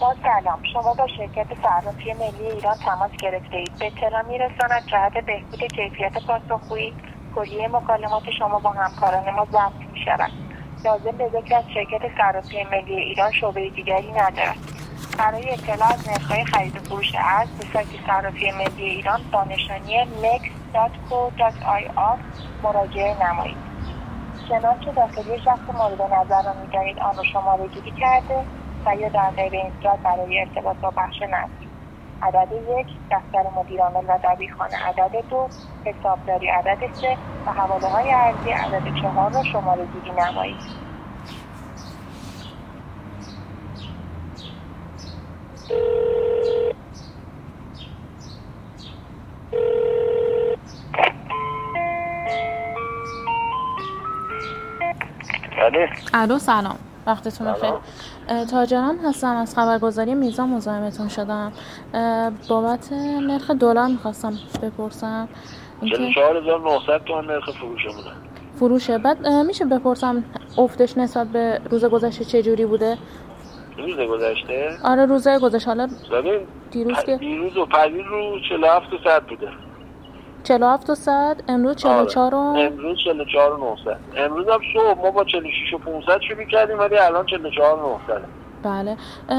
با سلام، شما با شرکت صرافی ملی ایران تماس گرفته اید. به اطلاع می‌رساند جهت بهبود کیفیت پاسخگویی کلیه مکالمات شما با همکاران ما ضبط می‌شود. لازم به ذکر از شرکت صرافی ملی ایران شعبه دیگری ندارد. برای اطلاع از نرخ‌های خرید و فروش ارز به سایت صرافی ملی ایران با نشانی mex.co.ir مراجعه نمایید. شناخت داخلی شخص مورد نظر را می‌دانید آن را شماره‌گیری کرده و یا در غیر این صورت برای ارتباط با بخش نقدی عدد 1، دفتر مدیرعامل و دبیرخانه عدد 2، حسابداری عدد 3 و حواله‌های ارزی عدد 4 را شماره‌گیری نمایید. الو سلام، وقتتون بخیر. تاجران هستم، از خبرگزاری میزان مزاحمتون شدم. بابت نرخ دلار میخواستم بپرسم. 44900 تومان نرخ فروشمونه. فروشه. بعد میشه بپرسم افتش نسبت به روز گذشته چه جوری بوده؟ روز گذشته؟ آره روز گذشته. حالا دیروز و پدیر رو 47100 بوده. 47100. امروز 44 امروز 44900. امروز هم صبح ما با 46500 شروع کردیم ولی الان 44900. بله.